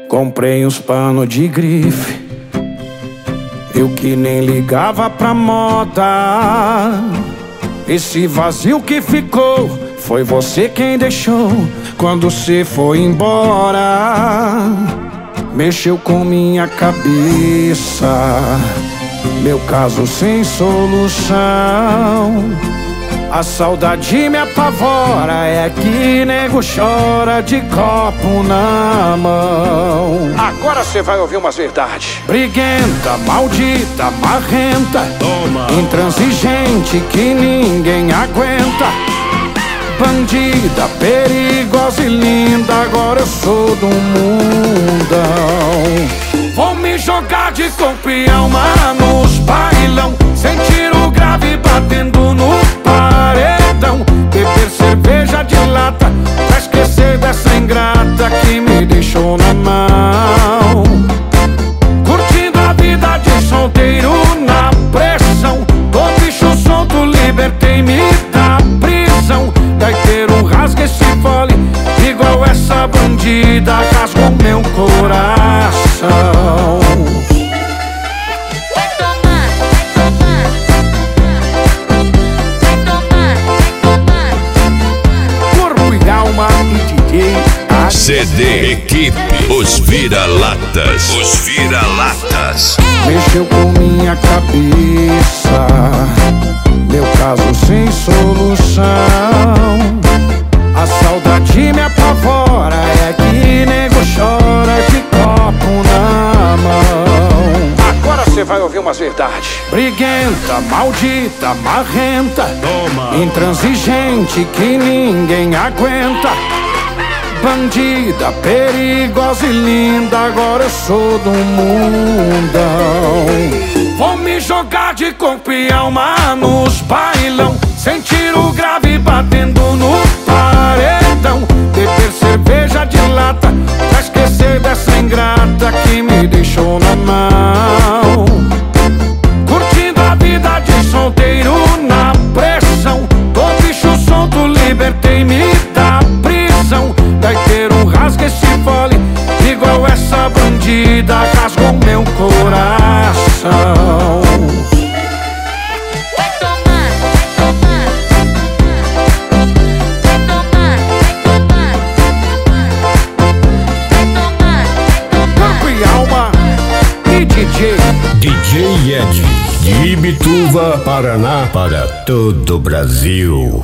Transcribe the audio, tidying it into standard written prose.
Comprei uns panos de grife, eu que nem ligava pra moda. Esse vazio que ficou foi você quem deixou quando cê foi embora. Mexeu com minha cabeça, meu caso sem solução. A saudade me apavora, é que nego chora de copo na mão. Agora cê vai ouvir umas verdades. Briguenta, maldita, marrenta, toma. Intransigente que ninguém aguenta. Bandida, perigosa e linda, agora eu sou do mundão. Vou me jogar de corpo e alma nos bailão, sentir o grave batendo no paredão. Beber cerveja de lata pra esquecer dessa ingrata que me deixou na mão. Curtindo a vida de solteiro na pressão, tô bicho solto, libertei-me da prisão. Gaiteiro, rasga esse fole, igual essa bandida rasgou meu coração. Vai tomar, vai tomar. Vai tomar, vai tomar. Corpo e alma e DJ CD Equipe Os Vira-Latas. Os Vira-Latas. mexeu com minha cabeça, meu caso sem solução. A saudade me apavora, é que nego chora de copo na mão. Agora cê vai ouvir umas verdades. Briguenta, maldita, marrenta, toma. Intransigente que ninguém aguenta. Bandida, perigosa e linda, agora eu sou do mundão. Vou me jogar de corpo e alma nos bailão, sentir o grave batendo no paredão. Beber cerveja de lata pra esquecer dessa ingrata que me deixou na mão. Curtindo a vida de solteiro na pressão, tô bicho solto, libertei-me da prisão. Gaiteiro, rasga esse fole, igual essa bandida rasgou meu coração. Vai tomar, vai tomar. Vai tomar, vai tomar. Vai tomar, vai tomar. Corpo e alma e DJ DJ Ed, de Ibituva, Paraná, para todo o Brasil.